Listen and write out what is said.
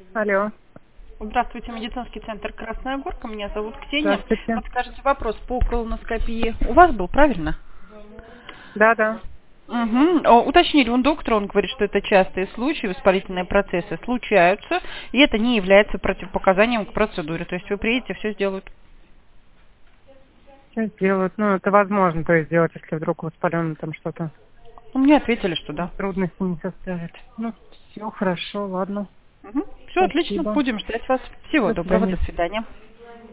Алло. Здравствуйте, медицинский центр «Красная Горка». Меня зовут Ксения. Здравствуйте. Подскажите вопрос по колоноскопии. У вас был, правильно? Да. Угу. Уточнили у доктора, он говорит, что это частые случаи, воспалительные процессы случаются, и это не является противопоказанием к процедуре. То есть вы приедете, все сделают. Что сделают? Ну, это возможно, то есть сделать, если вдруг воспаленно там что-то. Мне ответили, что да. Трудности не составит. Ну, все хорошо, ладно. Все отлично, Спасибо. будем ждать вас. Всего До доброго, до свидания. свидания.